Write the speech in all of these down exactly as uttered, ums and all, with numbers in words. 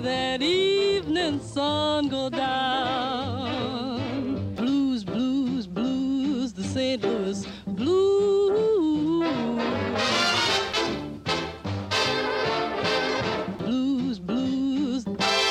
that evening sun go down. Blues, blues, blues, the Saint Louis blues. Blues, blues.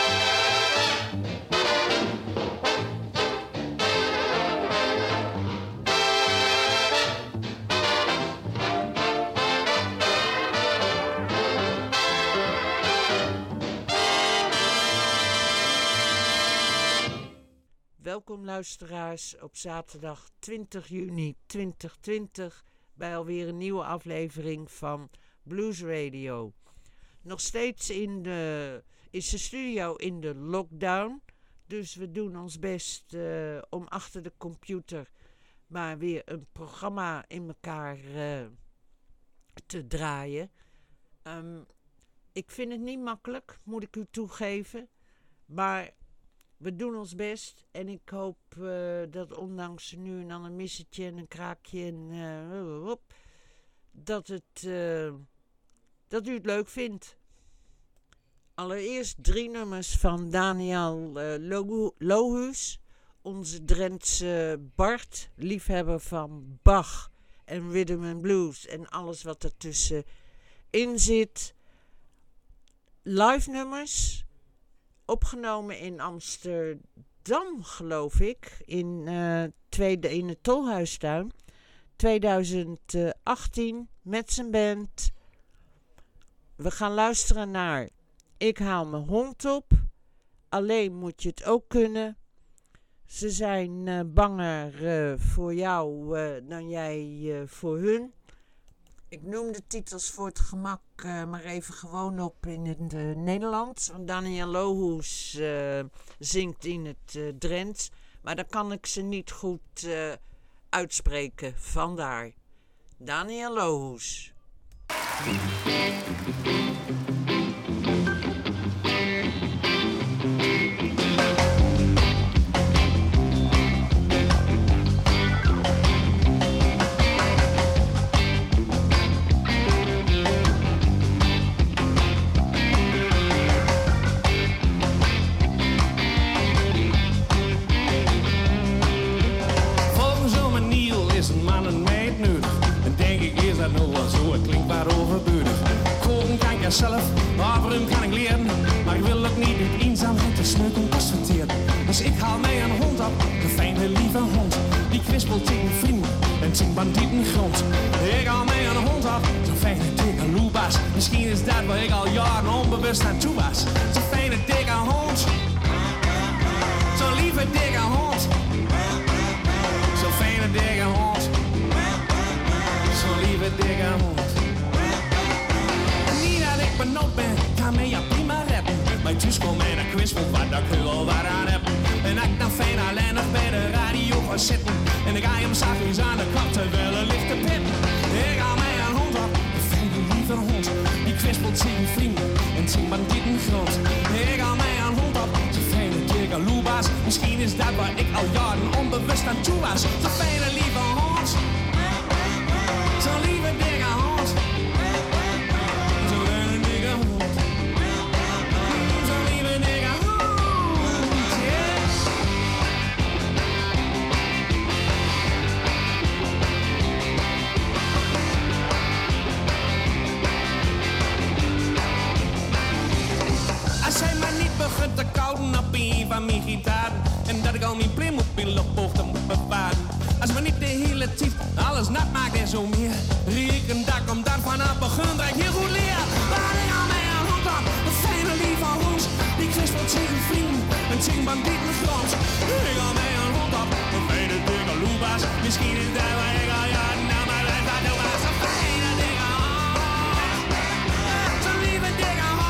Welkom luisteraars op zaterdag twintig juni twintig twintig bij alweer een nieuwe aflevering van Blues Radio. Nog steeds in de, is de studio in de lockdown, dus we doen ons best uh, om achter de computer maar weer een programma in elkaar uh, te draaien. Um, ik vind het niet makkelijk, moet ik u toegeven, maar we doen ons best en ik hoop uh, dat ondanks nu en dan een missetje en een kraakje en uh, op, dat, het, uh, dat u het leuk vindt. Allereerst drie nummers van Daniel uh, Lohu- Lohuus, onze Drentse Bart, liefhebber van Bach en rhythm and blues en alles wat ertussen in zit. Live nummers. Opgenomen in Amsterdam, geloof ik, in, uh, tweede, in de Tolhuistuin, twintig achttien, met zijn band. We gaan luisteren naar Ik haal mijn hond op, Alleen moet je het ook kunnen. Ze zijn uh, banger uh, voor jou uh, dan jij uh, voor hun. Ik noem de titels voor het gemak uh, maar even gewoon op in het uh, Nederlands. Want Daniel Lohuus uh, zingt in het uh, Drents. Maar dan kan ik ze niet goed uh, uitspreken. Vandaar. Daniel Lohuus. Zelf, waarom kan ik leren? Maar ik wil ook niet in eenzaamheid de sneuken constateren. Dus ik haal mij een hond op, een fijne lieve hond. Die kwispelt tegen vrienden en tegen bandieten grond. Ik haal mij een hond op, zo'n fijne dikke loebaas. Misschien is dat waar ik al jaren onbewust aan toe was. Zo'n fijne dikke hond. Zo'n lieve dikke hond. Zo'n fijne dikke hond. Zo'n lieve dikke hond. Benauwd ben, kan mij ja prima rappen. Mijn thuis komt en een kwispelt wat ik wel wat aan heb. En ik dan fijn alleen nog bij de radio ga zitten. En ik ga hem zachtjes aan de kant terwijl er ligt te pitten. Ik haal mij een hond op, een fijne lieve hond. Die kwispelt tegen vrienden en tegen bandieten grond. Ik haal mij een hond op, zo'n fijne dikke loebaas. Misschien is dat waar ik al jaren onbewust aan toe was. Zo'n fijne lieve hond. Zo'n lieve dikke hond. Begint te kouden op een van mijn gitaar. En dat ik al mijn Playmobil op hoogte moet bewaren. Als me niet de hele tijd alles nat maakt en zo meer. Reken dat ik om dat vanaf begin dat ik heel goed leer. Maar ik haal mij een hond op, een fijne lieve hond. Die kwispelt tegen vrienden en tegen bandieten grond. Ik haal mij een hond op, een fijne dikke loebaas. Misschien is dat waar ik al jaren naar mijn lijf aan doe. Maar zo'n fijne dikke hond. Zo'n lieve dikke hond.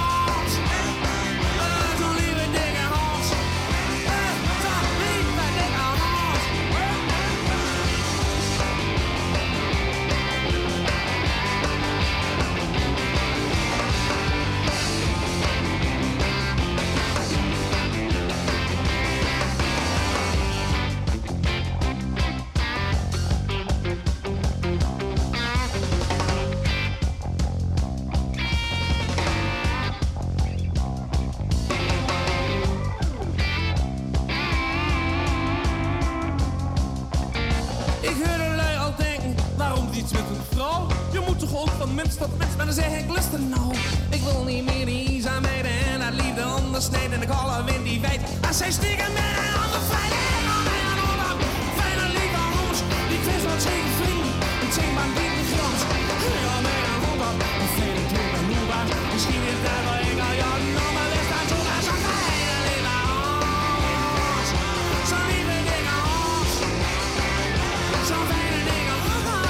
mens tot mens, maar dan zeg ik lust er nou. Ik wil niet meer die eenzaamheden en haar liefde ondersnijden. En de koude wind die weet, als zij stiekem met een ander fijn. En dan ben je nog wat fijne lief aan ons. Die vis wat zeker vriend, het zijn maar niet de grond. Ja, ben je nog wat, een fijne troep en loebaar. Misschien is dat wel ik al jou nog maar wist aan toe. Maar zo'n fijne lief aan ons. Zo'n lieve ding aan ons. Zo'n fijne ding aan ons.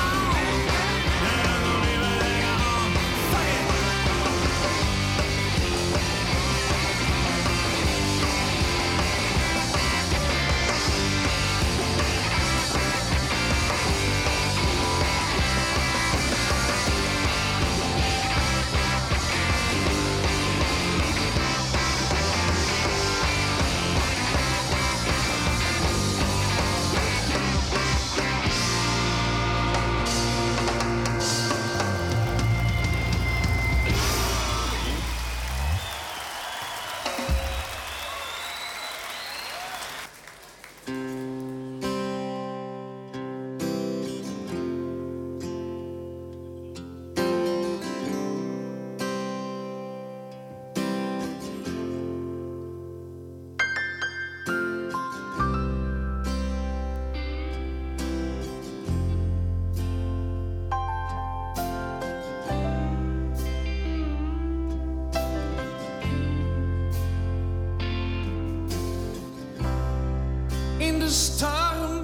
In de storm,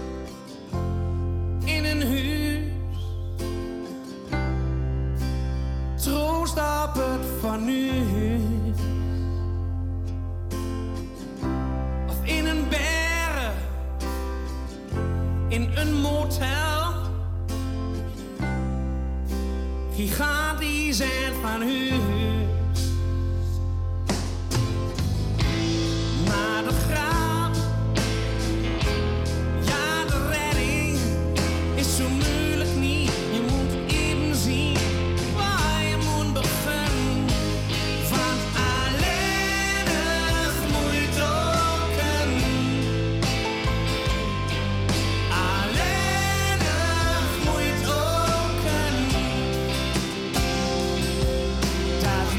in een huis, troost op het van nu. Of in een berg, in een motel, gigantisch en van huis. Maar de graaf. Zo moeilijk niet, je moet even zien waar je moet beginnen. Van alleenig moet ook alleenig moet ook dat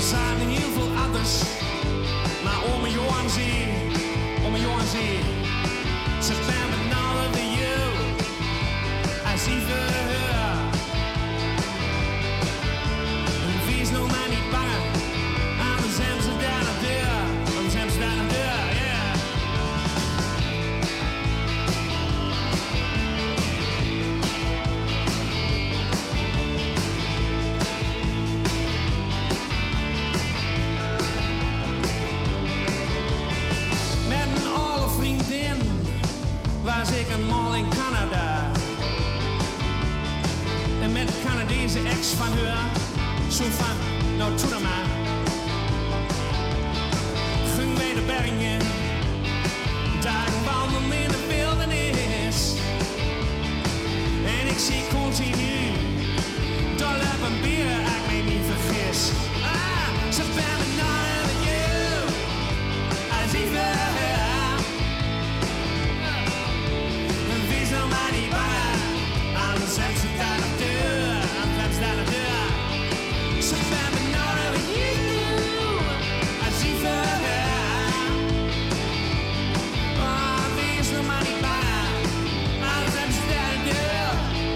zaten heel veel ouders. Maar ome Johan zie, ome Johan zie. Ze kwamen naar de jou. Als ie verhoor. En wees nou maar niet bang. Anders zijn ze daar naar deur. Anders zijn ze daar naar deur, yeah. Was ik een mal in Canada. En met een Canadese ex van haar. Zo van, nou doe dat maar. Ging bij de bergen. Dagen wandelen in de wildernis. En ik zie continu. Dol op een bier, ik mij niet vergis. Ah, ze ben me naar de you. Als ik ver. Anders zijn ze daar naar deur, anders zijn ze daar naar deur. Ze zijn me naar de you, als ik verhaal. Oh, wees nog maar niet bang, anders zijn ze daar naar deur.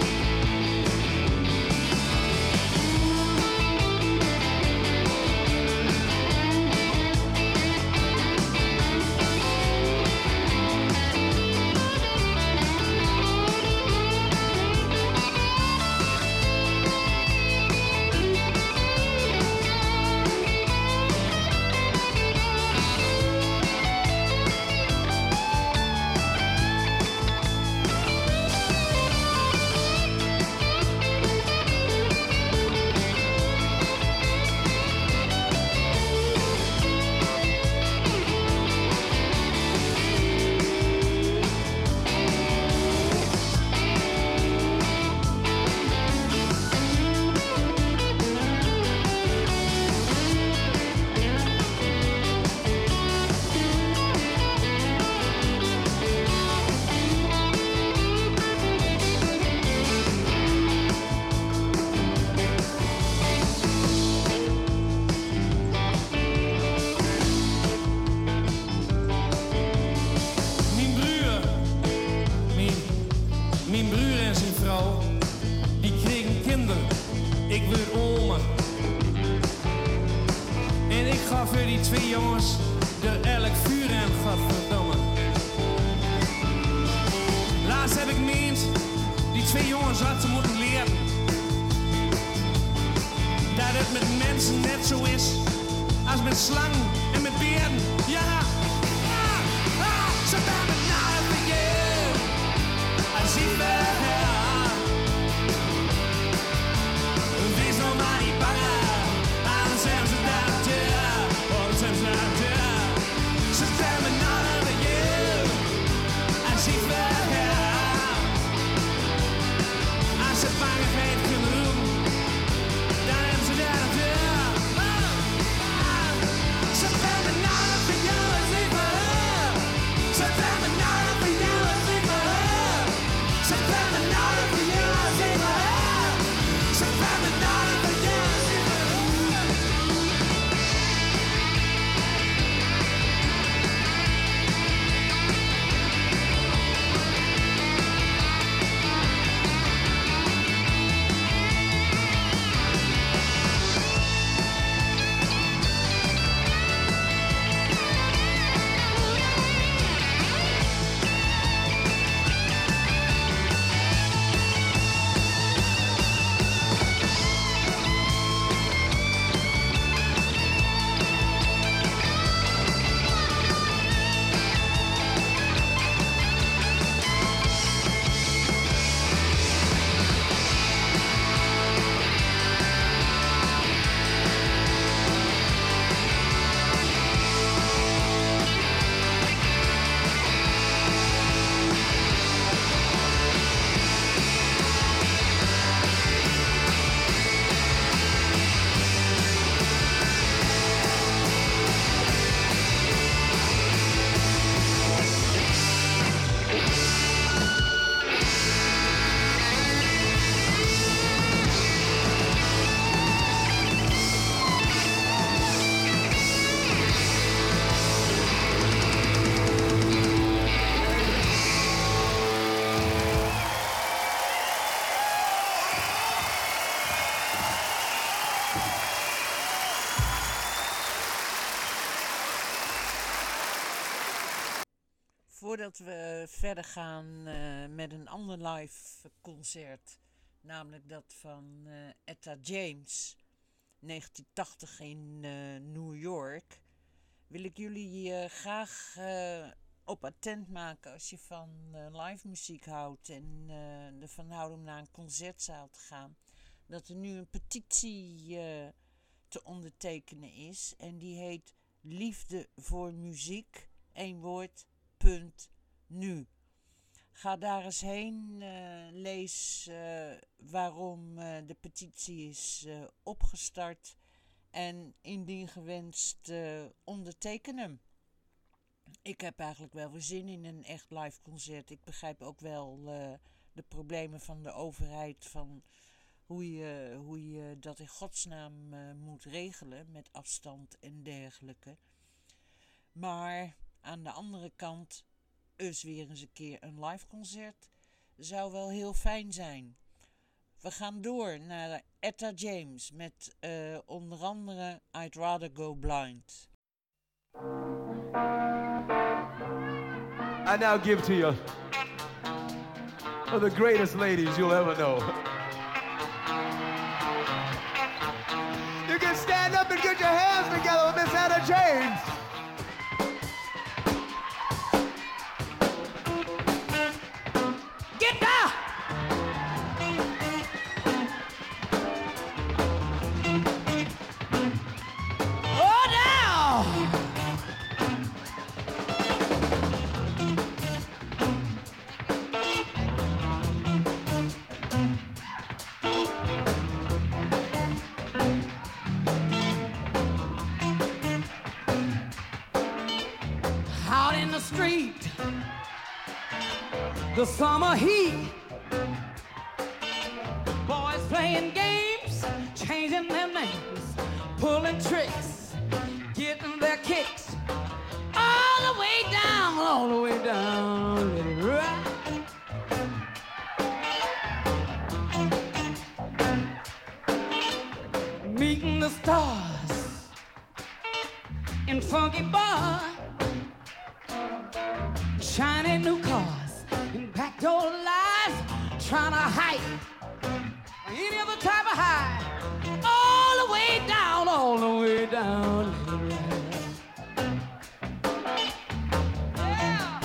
Als ze bangheid kunnen doen, dan hebben ze daar de deur. Ze hebben naar de jou. Voordat we verder gaan uh, met een ander live concert, namelijk dat van uh, Etta James, negentien tachtig in uh, New York, wil ik jullie uh, graag uh, op attent maken als je van uh, live muziek houdt en uh, ervan houdt om naar een concertzaal te gaan, dat er nu een petitie uh, te ondertekenen is en die heet Liefde voor Muziek, één woord, punt, nu. Ga daar eens heen, uh, lees uh, waarom uh, de petitie is uh, opgestart en indien gewenst uh, onderteken hem. Ik heb eigenlijk wel weer zin in een echt live concert. Ik begrijp ook wel uh, de problemen van de overheid, van hoe je, hoe je dat in godsnaam uh, moet regelen met afstand en dergelijke. Maar aan de andere kant, eens weer eens een keer een live concert zou wel heel fijn zijn. We gaan door naar Etta James met uh, onder andere I'd Rather Go Blind. I now give to you one of the greatest ladies you'll ever know. You can stand up and get your hands together with Miss Etta James. Get down! Oh, down! Out in the street, the summer heat, boys playing games, changing their names, pulling tricks, getting their kicks, all the way down, all the way down, let it ride. Meeting the stars in funky bars, shiny new cars and backdoor lies, trying to hide any other type of high, all the way down, all the way down. Yeah.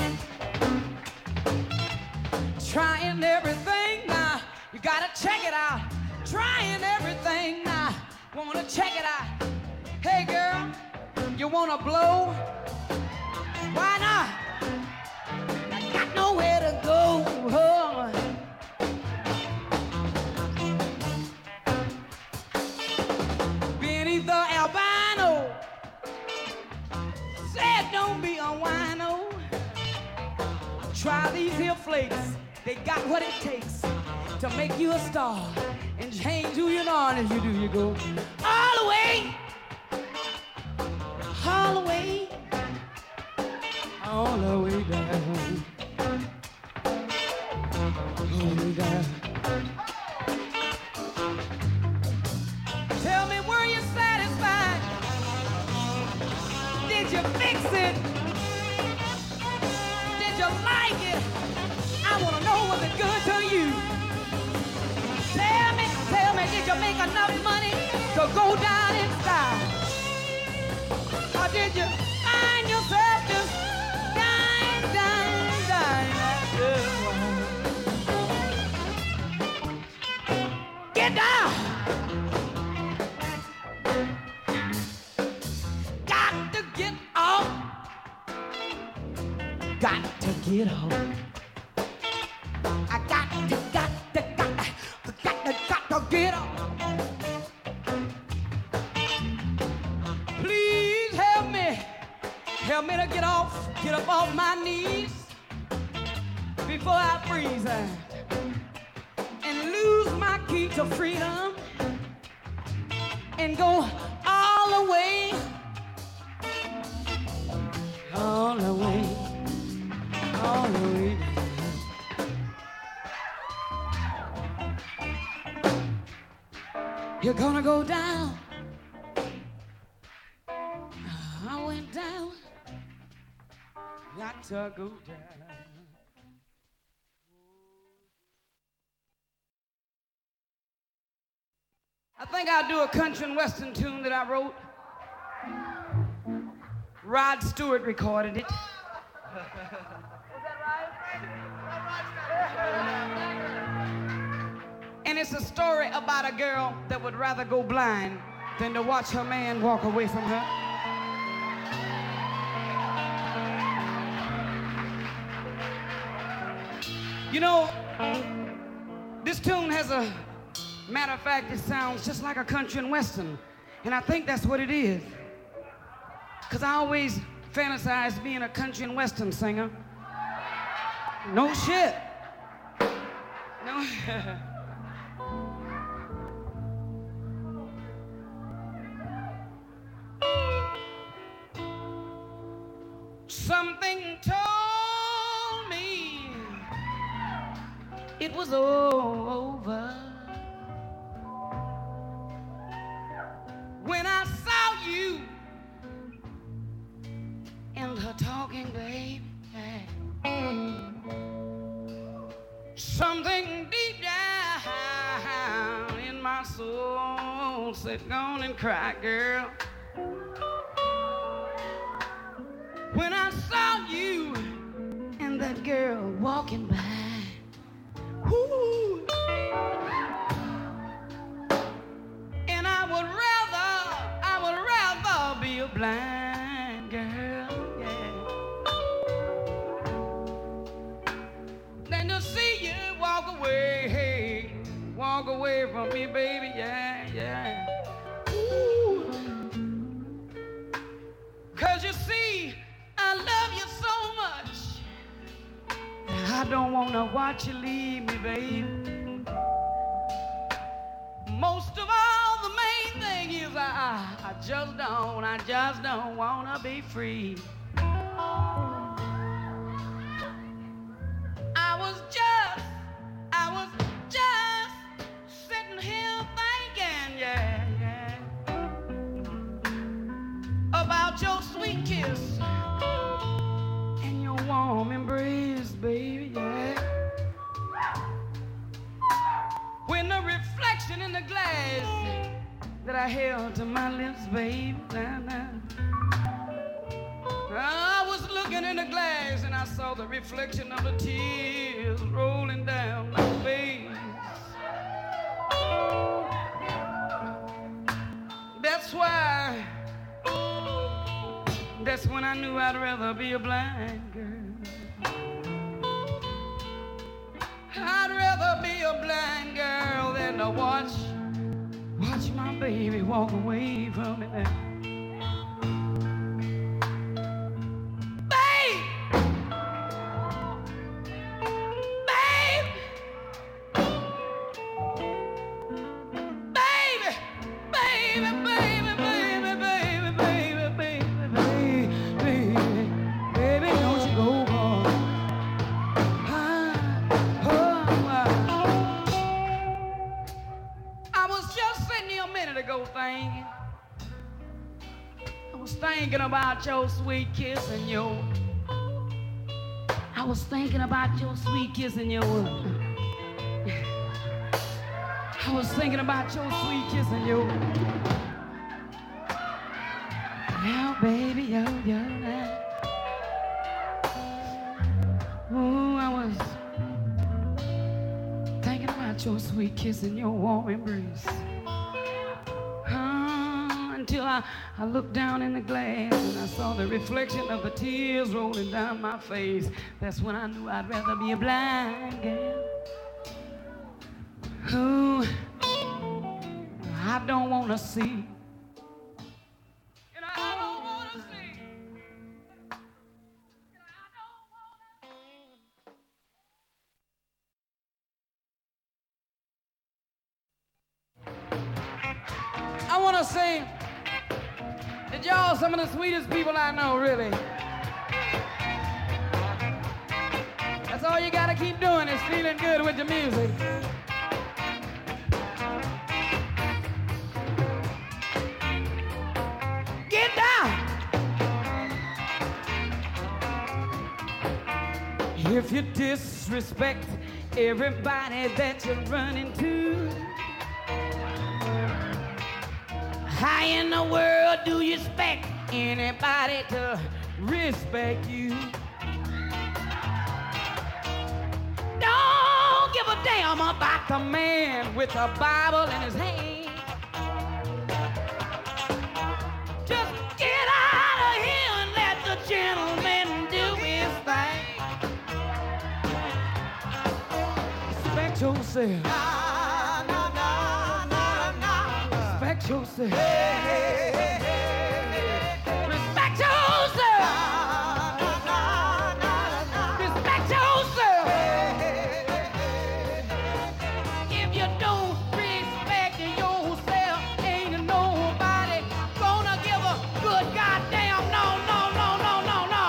Trying everything now, you gotta check it out. Trying everything now, wanna check it out. Hey girl, you wanna blow? Why not? Got nowhere to go. Oh. Benny the albino said don't be a wino. Try these here flakes, they got what it takes to make you a star and change who you are. And if you do, you go all the way, all the way, all the way down. Tell me, were you satisfied? Did you fix it? Did you like it? I want to know, was it good to you? Tell me, tell me, did you make enough money to go down in style? Or did you find yourself just dying, dying, dying like this one? Get down! Got to get off. Got to get off. I got to, got to, got to, got to, got to get off. Please help me. Help me to get off, get up off my knees before I freeze and lose my key to freedom and go all the way, all the way, all the way. You're gonna go down. I went down. got to go down. I think I'll do a country and western tune that I wrote. Rod Stewart recorded it. Is that right? And it's a story about a girl that would rather go blind than to watch her man walk away from her. You know, this tune has a, matter of fact, it sounds just like a country and western. And I think that's what it is. Because I always fantasized being a country and western singer. No shit. No. Something told me it was over when I saw you and her talking, babe. Something deep down in my soul said, go on and cry, girl. When I saw you and that girl walking by, ooh, and I would rather, I would rather be a blind girl, yeah, than to see you walk away, walk away from me, baby, yeah, yeah. Ooh. 'Cause you see, I love you so much, I don't want to watch you leave me, babe. Most of all, the main thing is I, I just don't, I just don't want to be free. I was just, I was just sitting here thinking, yeah, yeah, about your sweet kiss and your warm embrace, baby, yeah. When the reflection in the glass that I held to my lips, baby, nah, nah. I was looking in the glass and I saw the reflection of the tears rolling down my face. That's why, that's when I knew I'd rather be a blind girl. I'd rather be a blind girl than to watch, watch my baby walk away from me now. Thinking about your sweet kiss and your, I was thinking about your sweet kiss and your, I was thinking about your sweet kiss and your, yeah, baby, yo, yo, yo. Oh, I was thinking about your sweet kiss and your warm embrace. Until I, I looked down in the glass and I saw the reflection of the tears rolling down my face. That's when I knew I'd rather be a blind girl. Who I don't want to see. And I don't want to see. And I don't want to. I want to sing. And y'all some of the sweetest people I know, really. That's all you gotta keep doing is feeling good with the music. Get down! If you disrespect everybody that you run into, how in the world do you expect anybody to respect you? Don't give a damn about the man with a Bible in his hand. Just get out of here and let the gentleman do his thing. Respect yourself. Na, na, na, na, na. Respect yourself. Hey, hey, hey, hey, hey. Respect yourself. Na, na, na, na. Respect yourself. Hey, hey, hey, hey. If you don't respect yourself, ain't nobody gonna give a good goddamn no, no, no, no, no, no.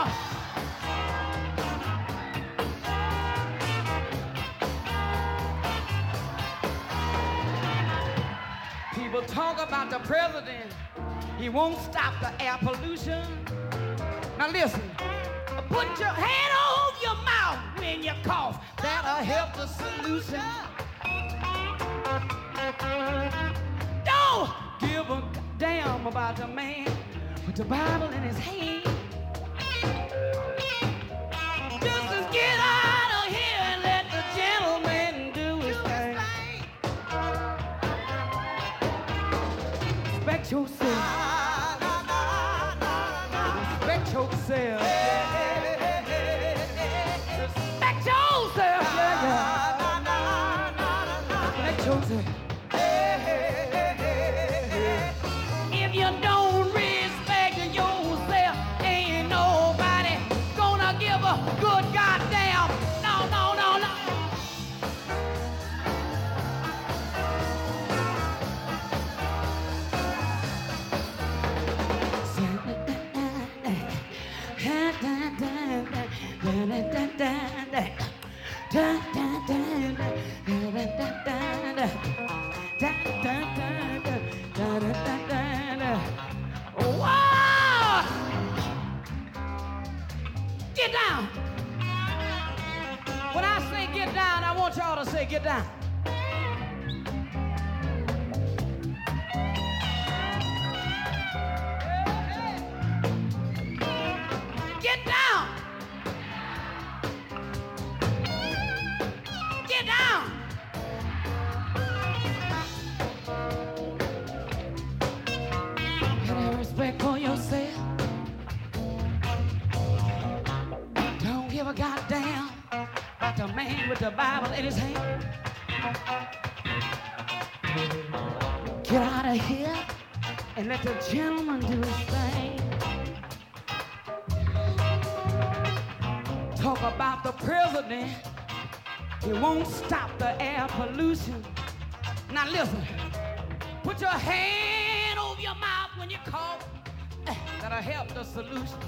People talk about the president. He won't stop the air pollution. Now listen, put your hand over your mouth when you cough. That'll help the solution. Don't give a damn about the man with the Bible in his hand. Just as get out of here and let the gentleman do his thing. Respect yourself. Respect yourself. Respect yourself. Yeah, yeah. Respect yourself. If you don't respect yourself, ain't nobody gonna give a good goddamn no, no, no, no. Whoa! Get down. When I say get down, I want y'all to say get down. Get down. Get down. Have respect for yourself. Don't give a goddamn about the man with the Bible in his hand. Get out of here and let the gentleman do his thing. Talk about the president. He won't stop the air pollution. Now listen, put your hand over your mouth when you cough. That'll help the solution.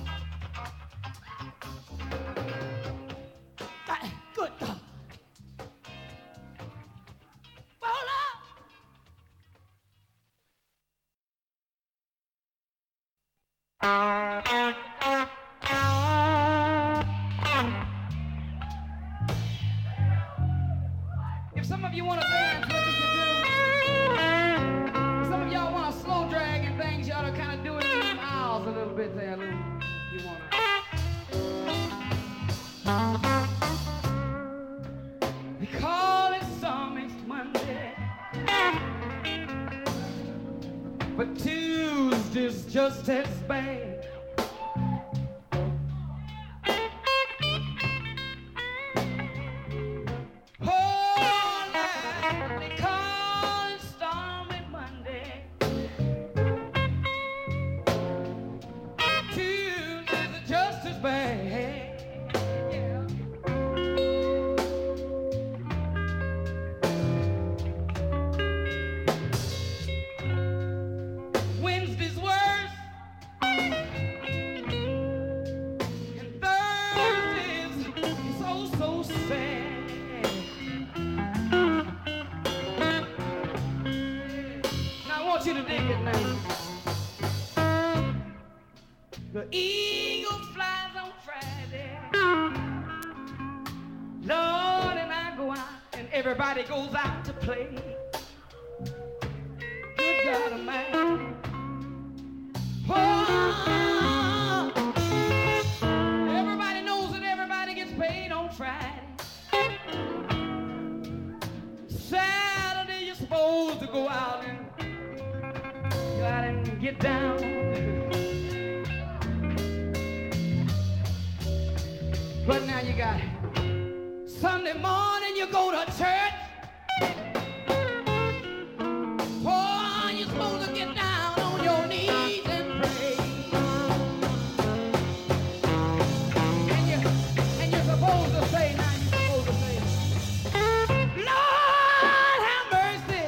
Ah, good God. Hold up. If some of you want to dance, what you should do? Some of y'all want to slow drag and things, you ought to kind of do it in your mouths a little bit there. Little, you want to. We call it Summit Monday, but Tuesday's just as bad. Wednesday's worse. want you to dig it now. The eagle flies on Friday. Lord, and I go out, and everybody goes out to play. Good God Almighty. Oh, everybody knows that everybody gets paid on Friday. Saturday, you're supposed to go out and go out and get down. But now you got Sunday morning, you go to church. Oh, you're supposed to get down on your knees and pray. And, you, and you're supposed to say, now you're supposed to say, Lord, have mercy.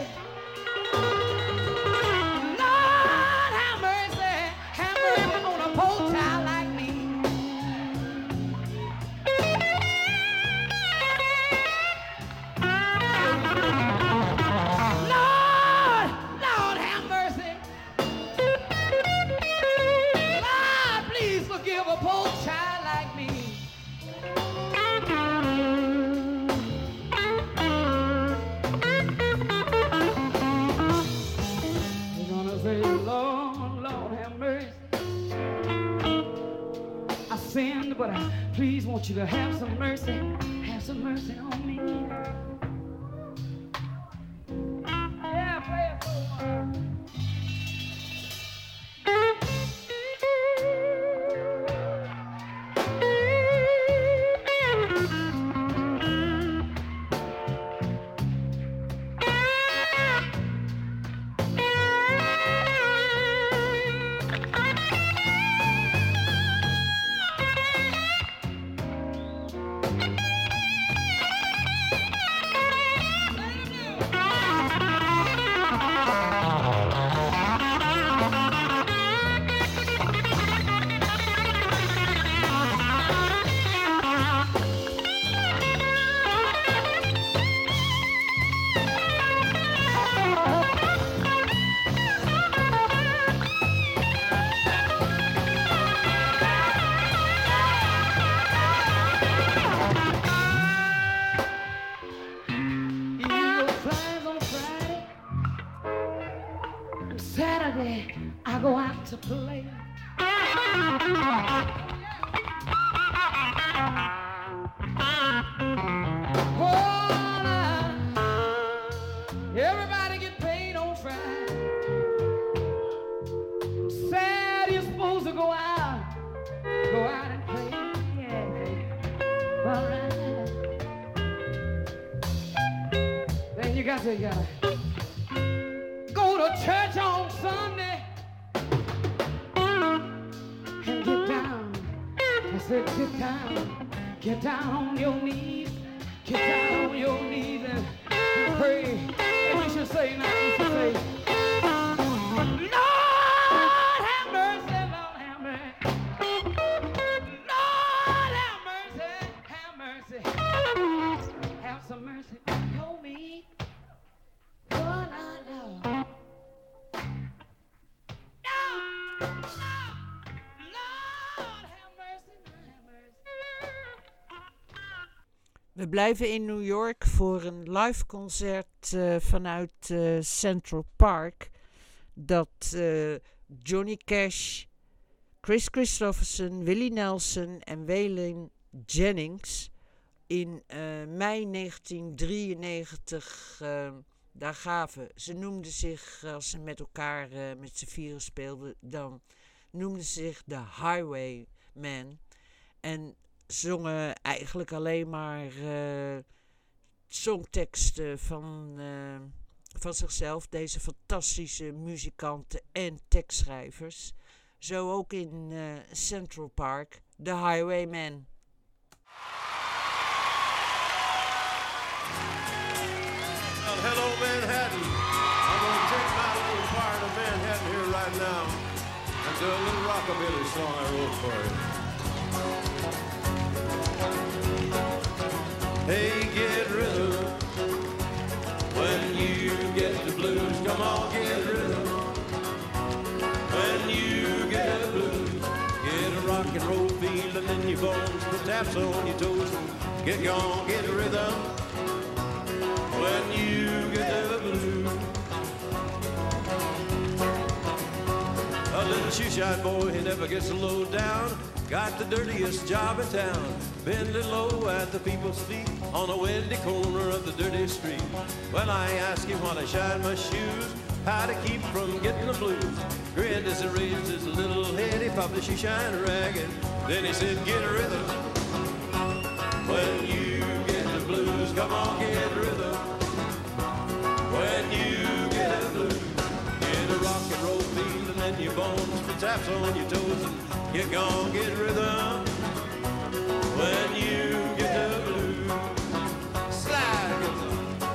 Lord, have mercy. Have mercy on a poor child like me. Lord, Lord, have mercy. Lord, please forgive a poor child like me. We're gonna say, Lord, Lord, have mercy. I sinned, but I please want you to have some mercy. Have some mercy on me. Yeah, play it for a while. Eagle flies on Friday. And Saturday, I go out to play. Oh, everybody get paid on Friday. Saturday, you're supposed to go out. Go out and play. Yeah. All right. Then you got to, you gotta go to church on Sunday and get down. I said, get down, get down on your knees, get down on your knees and pray. And you should say, now you should say, Lord, have mercy, Lord, have mercy. Lord, have mercy, have mercy. Have some mercy on me. Oh, Lord, Lord. Lord, Lord, have mercy, Lord, have mercy. We blijven in New York voor een live concert uh, vanuit uh, Central Park. Dat uh, Johnny Cash, Chris Christopherson, Willie Nelson en Waylon Jennings in uh, mei negentien drieënnegentig uh, daar gaven. Ze noemden zich, als ze met elkaar uh, met z'n vieren speelden, dan noemden ze zich de Highwaymen. En zongen eigenlijk alleen maar uh, songteksten van, uh, van zichzelf. Deze fantastische muzikanten en tekstschrijvers. Zo ook in uh, Central Park, The Highwaymen. Well, hello, Manhattan. I'm going to take my little part of Manhattan here right now and do a little rockabilly song I wrote for you. Hey, get rhythm when you get the blues. Come on, get rhythm when you get the blues. Get a rock and roll feeling feeling in your bones, put taps on your toes, and get gone, get rhythm. When you get the blues. A little shoe-shine boy, he never gets a low down. Got the dirtiest job in town, bending low at the people's feet on a windy corner of the dirty street. When I ask him while I shine my shoes how to keep from getting the blues, grinned as he raised his little head, he popped the shoe-shine rag, and then he said, get a rhythm. When you get the blues, come on, get rhythm. When you get the blues, get a rock and roll feeling in your bones, put taps on your toes, and you gon' get rhythm. When you get the blues, slide rhythm.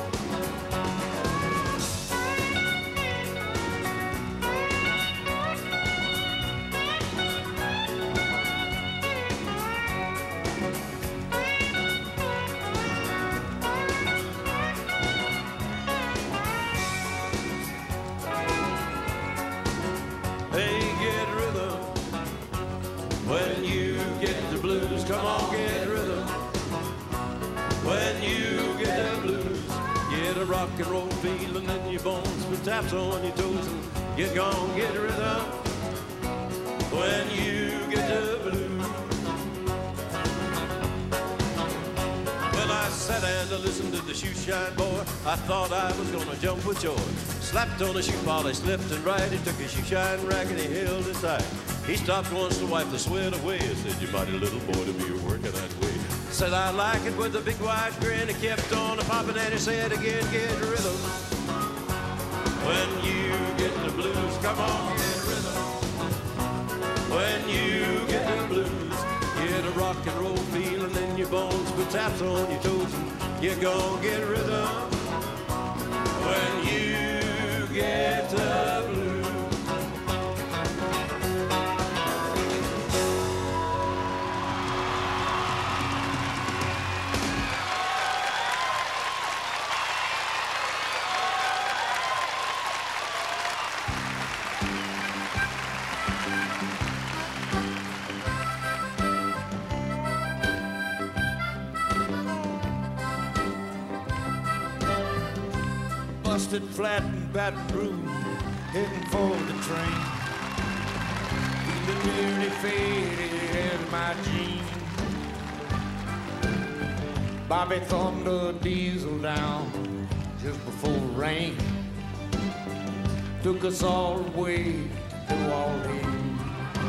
Come on, get rhythm. When you get the blues, get a rock and roll feeling in your bones, with taps on your toes, and get gone, get rhythm. When you get the blues. Well, I sat and I listened to the shoe-shine boy. I thought I was gonna jump with joy. Slapped on a shoe polish left and right. He took his shoe-shine rack and he held it tight. He stopped once to wipe the sweat away. I said, you mighty little boy to be working that way. Said, I like it with a big wide grin. He kept on a popping and he said again, get rhythm. When you get the blues, come on, get rhythm. When you get the blues, get a rock and roll feeling in your bones, put taps on your toes, and you gon' get rhythm. When you get the blues. Busted flat in Baton Rouge, heading for the train. Feeling nearly faded in my jeans. Bobby thumbed a diesel down just before rain. Took us all the way to New Orleans.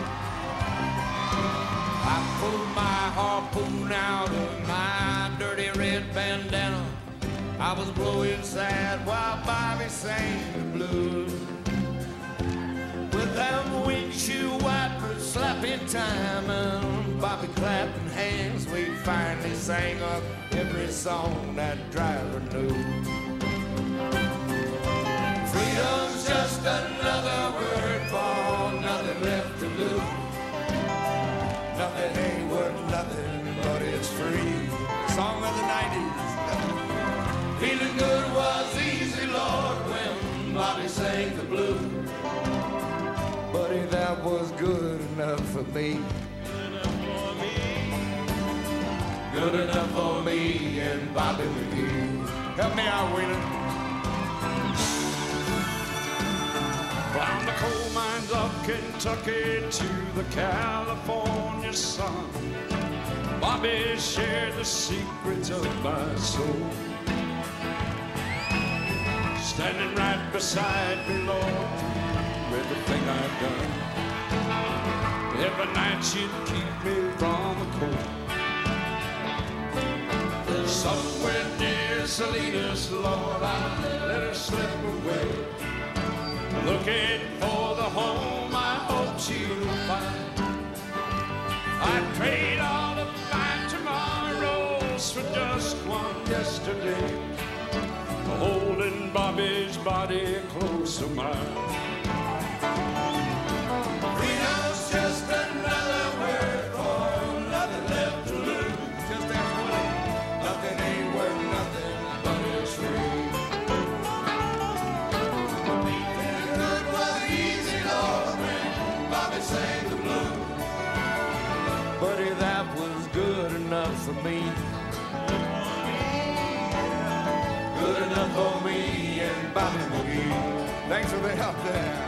I pulled my harpoon out of my dirty red bandana. I was blowing sad while Bobby sang the blues. With them windshield wipers slapping time and Bobby clapping hands, we finally sang up every song that driver knew. Freedom's just another word for nothing left to lose. Nothing ain't worth nothing, but it's free. Song of the nineties. Feeling good was easy, Lord, when Bobby sang the blues. Buddy, that was good enough for me. Good enough for me. Good enough for me and Bobby McGee. Help me out, Wheeler. From the coal mines of Kentucky to the California sun, Bobby shared the secrets of my soul. Standing right beside me, Lord, with everything I've done. Every night she'd keep me from the cold. Somewhere near Salinas, Lord, I let her slip away. Looking for the home I hope she'll find. I'd trade all the fine tomorrows for just one yesterday. Holding Bobby's body close to mine. Freedom's just another word for nothing left to lose. Just that way, nothing ain't worth nothing, but it's free. Feeling good was easy, Lord, when Bobby sang the blues. buddy, that was good enough for me. Good enough for me and Bobby McGee. Thanks for the help there.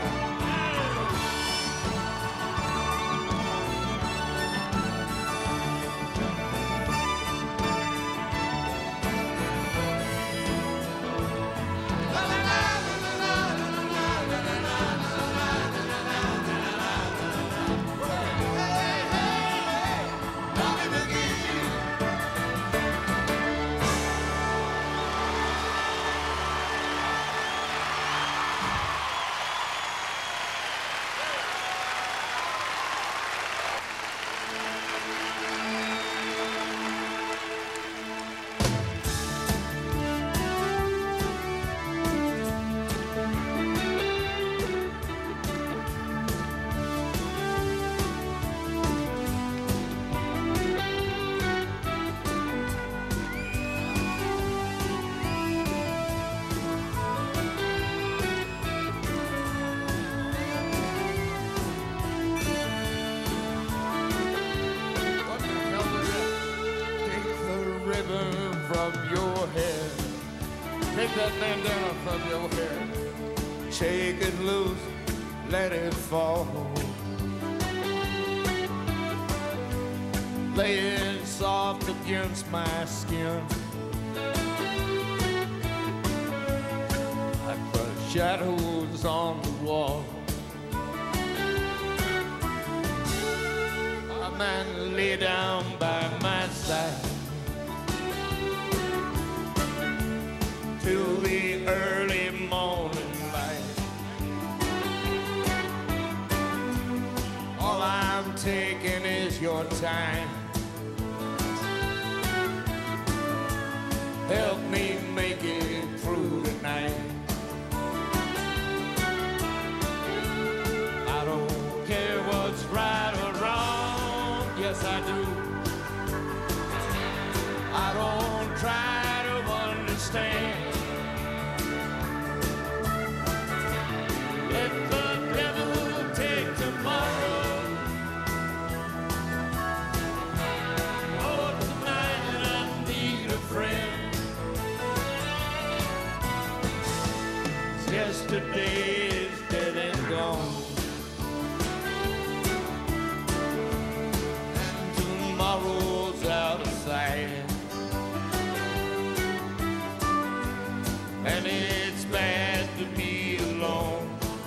Take that bandana from your head. Shake it loose, let it fall. Lay it soft against my skin. Like the shadows on the wall. A man lay down by my side till the early morning light. All I'm taking is your time. Help me make it through tonight. I don't care what's right or wrong. Yes, I do. I don't try to understand. Let the devil take tomorrow. Oh, tonight I need a friend. Yesterday is dead and gone, and tomorrow's out of sight. And it's bad to be alone.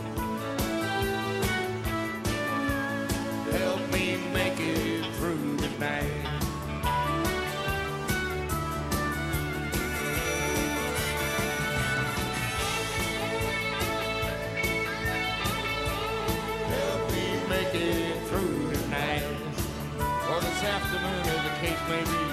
Help me make it through the night. Help me make it through the night. Or this afternoon, as the case may be.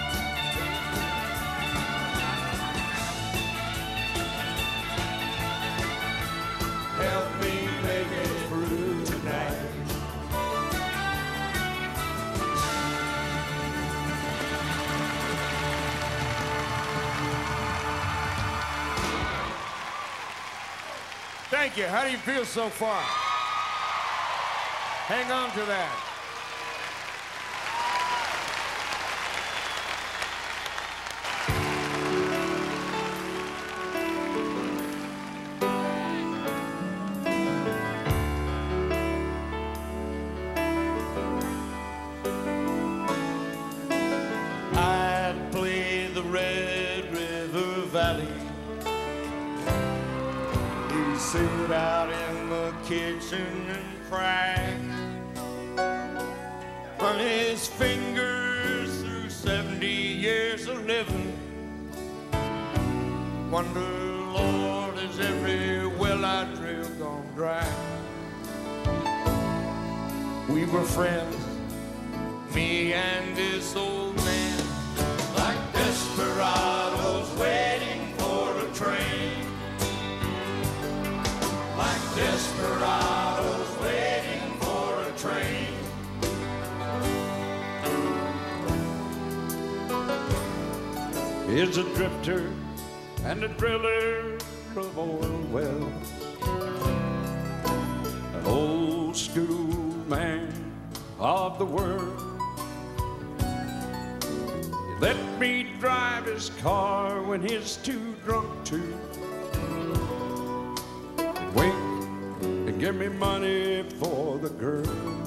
Help me make it through tonight. Thank you. How do you feel so far? Hang on to that. I'd play the Red River Valley. He'd sit out in the kitchen and cry. Run his fingers through seventy years of living. Wonder, Lord, is every well I drilled gone dry? We were friends, me and this old man, like desperados waiting for a train. Like desperados waiting for a train. Is a drifter and a driller of oil wells, an old school man of the world. Let me drive his car when he's too drunk to. Wink and give me money for the girls.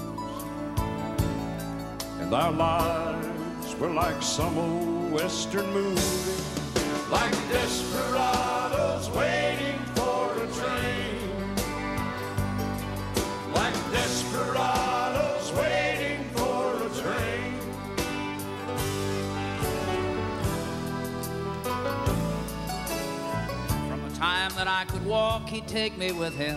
And our lives were like some old western movie, like desperados waiting for a train, like desperados waiting for a train. From the time that I could walk, he'd take me with him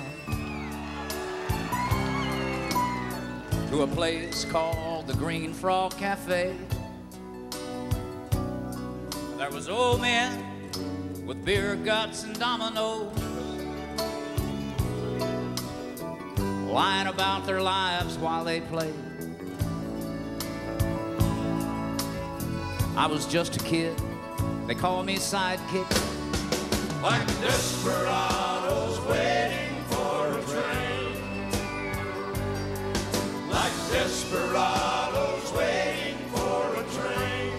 to a place called the Green Frog Cafe. There was old men with beer guts and dominoes, lying about their lives while they played. I was just a kid, they called me sidekick. Like desperados waiting for a train, like desperados waiting for a train.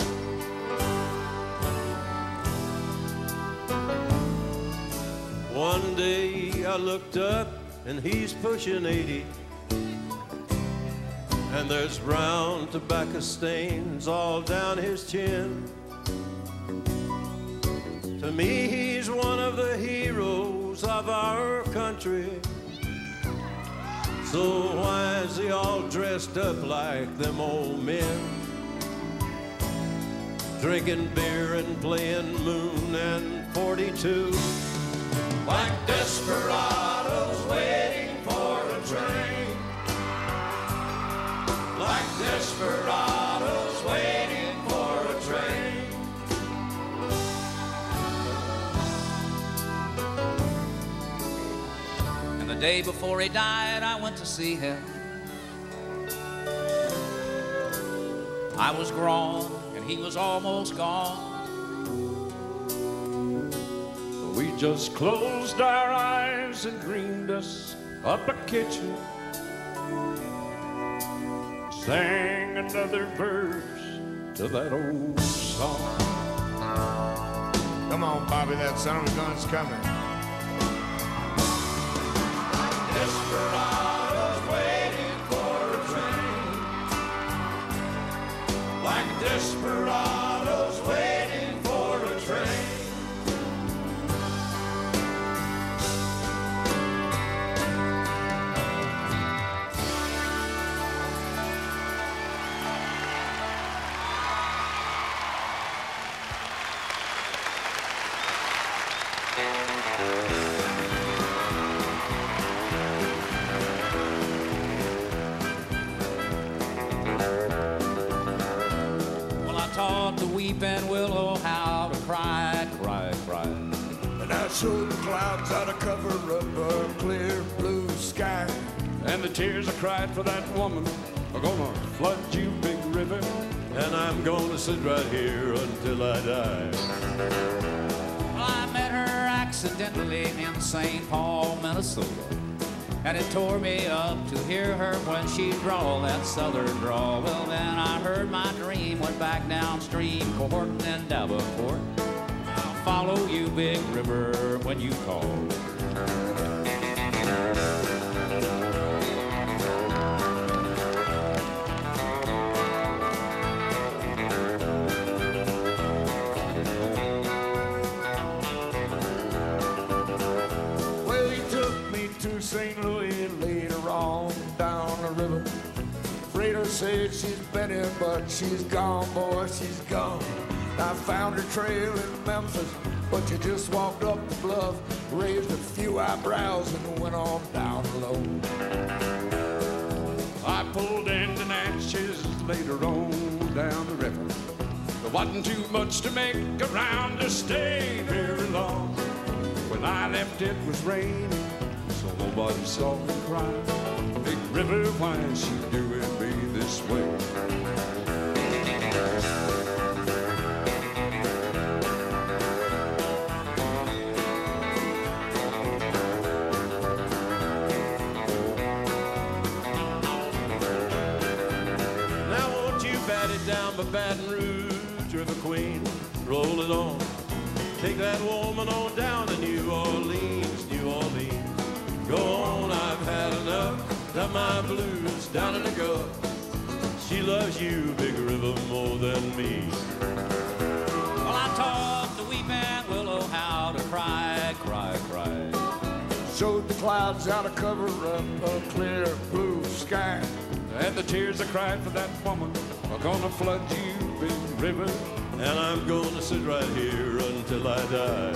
One day I looked up and he's pushing eighty, and there's brown tobacco stains all down his chin. To me he's one of the heroes of our country. So why is he all dressed up like them old men, drinking beer and playing Moon and forty-two, like desperados waiting for a train, like desperados waiting for a train. And the day before he died, I went to see him. I was grown and he was almost gone. We just closed our eyes and dreamed us up a kitchen, sang another verse to that old song. Come on, Bobby, that son of a gun's coming. Desperados waiting for a train, like desperados waiting for a train. Taught the weeping willow how to cry, cry, cry. And I showed the clouds how to cover up a clear blue sky. And the tears I cried for that woman are gonna flood you, Big River. and I'm gonna sit right here until I die. Well, I met her accidentally in Saint Paul, Minnesota, and it tore me up to hear her when she draw that southern drawl. Well, then I heard my dream, went back downstream, courting in Davenport. I'll follow you, Big River, when you call. Well, he took me to Saint Louis later on down the river. Freighter said she's been here, but she's gone, boy, she's gone. I found her trail in Memphis, but you just walked up the bluff, raised a few eyebrows, and went on down low. I pulled into Natchez later on down the river. There wasn't too much to make around to stay very long. When I left, it was raining, so nobody saw me cry. Big River, why is she doing me this way? Now won't you bat it down by Baton Rouge? after the Queen. Roll it on. Take that woman on down to New Orleans, New Orleans. Go on, I've had enough. Got my blues down in the gut. She loves you, Big River, more than me. Well, I taught the weeping willow how to cry, cry, cry. Showed the clouds how to cover up a clear blue sky. And the tears I cried for that woman are gonna flood you, Big River. And I'm gonna sit right here until I die.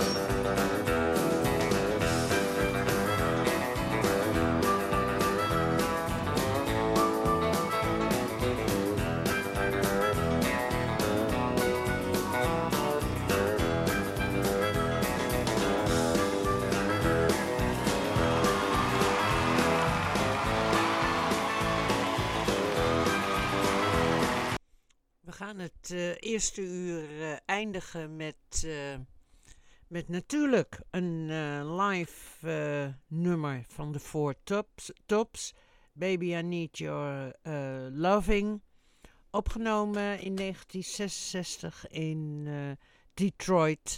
We gaan het uh, eerste uur uh, eindigen met, uh, met natuurlijk een uh, live uh, nummer van de Four Tops, Tops. Baby, I Need Your uh, Loving. Opgenomen in negentien zesenzestig in uh, Detroit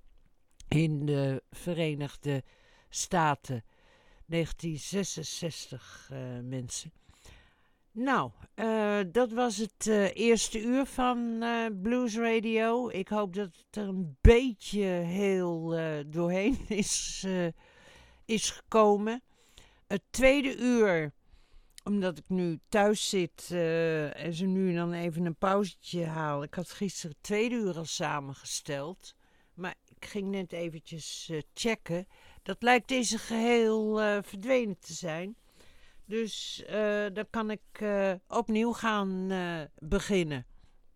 in de Verenigde Staten. negentien zesenzestig uh, mensen. Nou, uh, dat was het uh, eerste uur van uh, Blues Radio. Ik hoop dat het er een beetje heel uh, doorheen is, uh, is gekomen. Het tweede uur, omdat ik nu thuis zit uh, en ze nu dan even een pauzetje haal. Ik had gisteren het tweede uur al samengesteld. Maar ik ging net eventjes uh, checken. Dat lijkt deze geheel uh, verdwenen te zijn. Dus uh, dan kan ik uh, opnieuw gaan uh, beginnen.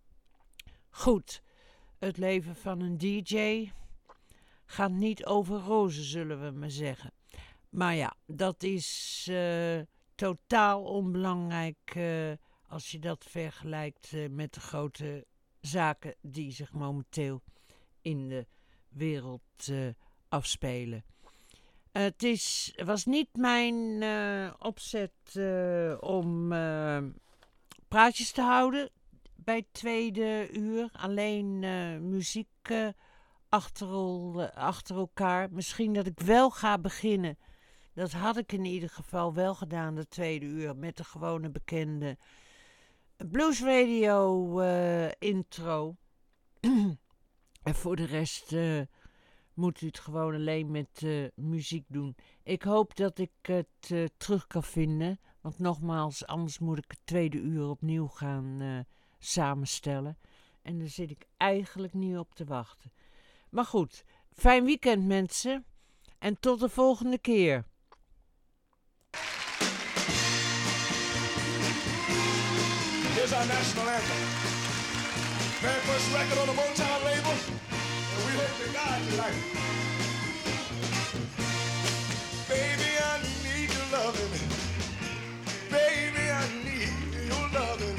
Goed, het leven van een D J gaat niet over rozen, zullen we maar zeggen. Maar ja, dat is uh, totaal onbelangrijk uh, als je dat vergelijkt uh, met de grote zaken die zich momenteel in de wereld uh, afspelen. Uh, het is, was niet mijn uh, opzet uh, om uh, praatjes te houden bij het tweede uur. Alleen uh, muziek uh, achter, el, uh, achter elkaar. Misschien dat ik wel ga beginnen. Dat had ik in ieder geval wel gedaan, de tweede uur. Met de gewone bekende Blues Radio uh, intro. En voor de rest Uh, moet u het gewoon alleen met uh, muziek doen. Ik hoop dat ik het uh, terug kan vinden. Want nogmaals, anders moet ik het tweede uur opnieuw gaan uh, samenstellen. En daar zit ik eigenlijk niet op te wachten. Maar goed, fijn weekend mensen. En tot de volgende keer. Here's our national anthem. Very first record on the Motown label. We hope to God you like it. Baby, I need your loving. Baby, I need your loving.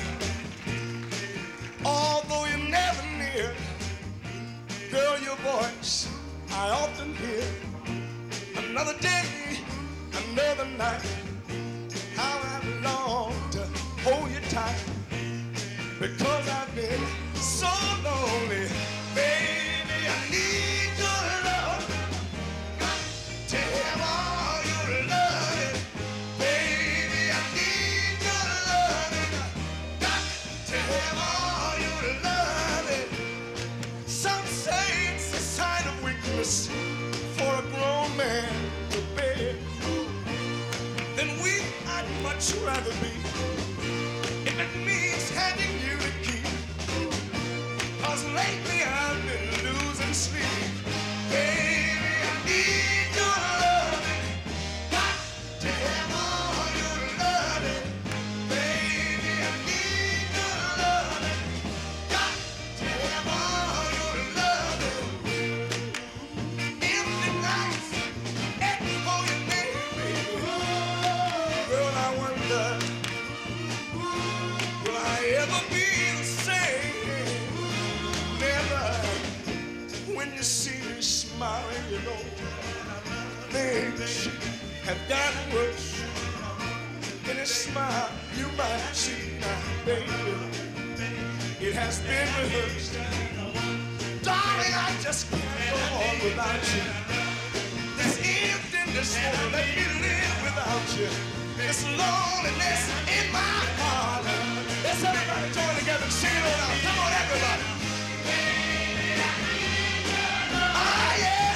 Although you're never near, girl, your voice I often hear. Another day, another night. How I long to hold you tight. Because I've been so lonely, baby. I need your love. Got to have all your loving. Baby, I need your loving. Got to have all your loving. Some say it's a sign of weakness for a grown man to bear. Then we, I'd much rather be. If it means having you to keep. 'Cause lately I've been losing sleep. Baby, I need your loving. Got to have all your loving. Baby, I need your loving. Got to have all your loving. Empty nights, echo your name, baby. Girl, I wonder, will I ever be the same? When you see me smiling, you know things have gotten worse. In a smile you might see now, baby, it has been rehearsed. just can't go on without you. This emptiness won't let me live without you. This loneliness in my heart. Let's everybody join together and sing it all out. Come on, everybody. Ah, yeah.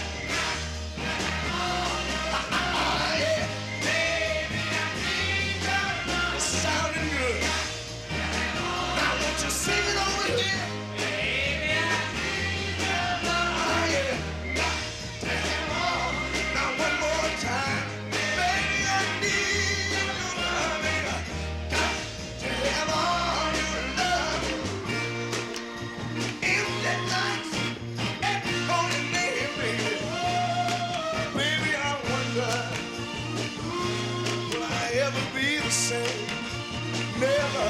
Ah, yeah. It's sounding good. Now won't you sing it over here? Ah, yeah. Now one more time. Baby, I need your loving. Got to have all your love. Empty nights, only me, baby. Baby, I wonder, will I ever be the same? Never.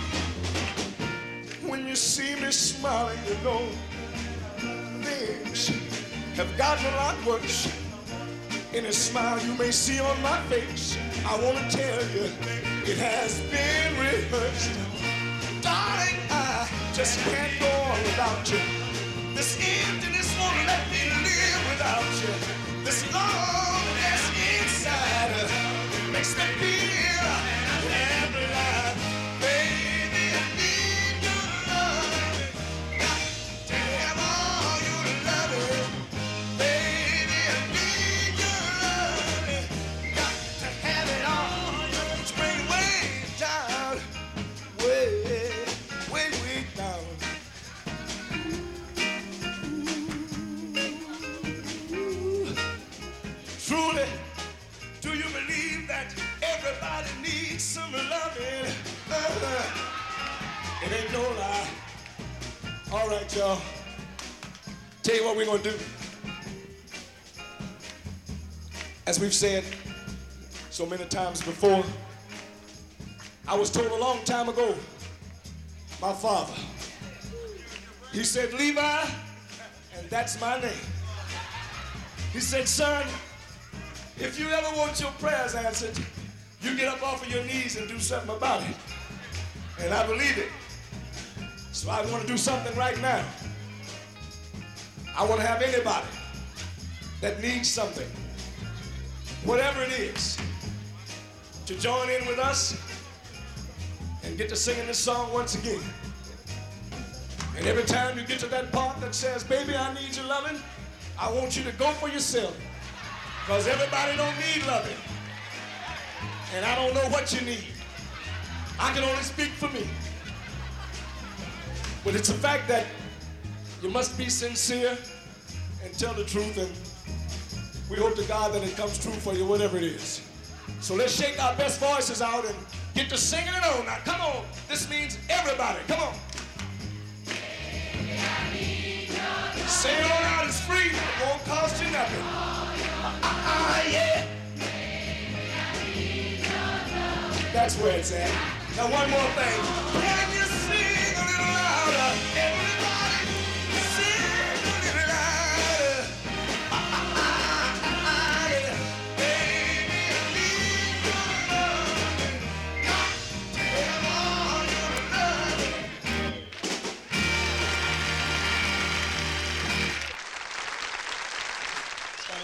When you see me smiling, you know things have gotten a lot worse. Any smile you may see on my face, I want to tell you, it has been rehearsed. Darling, I just can't go on without you. This emptiness won't let me live without you. This loneliness inside uh, makes me feel every life. Baby, I need your love. Got to have all your loving. Baby, I need your loving. Got to have it all. It's way, way down. Way, way, way down. Truly, do you believe that everybody needs some loving? Uh-huh. It ain't no lie. All right, y'all. Tell you what we're gonna do. As we've said so many times before, I was told a long time ago, my father, he said, Levi, and that's my name. He said, son, if you ever want your prayers answered, you get up off of your knees and do something about it. And I believe it. So I want to do something right now. I want to have anybody that needs something, whatever it is, to join in with us and get to singing this song once again. And every time you get to that part that says, baby, I need your loving, I want you to go for yourself. Because everybody don't need loving. And I don't know what you need. I can only speak for me. But it's a fact that you must be sincere and tell the truth, and we hope to God that it comes true for you, whatever it is. So let's shake our best voices out and get to singing it on. Now, come on. This means everybody. Come on. Say it all out. It's free. It won't cost you nothing. Ah, yeah. That's where it's at. Now, one more thing.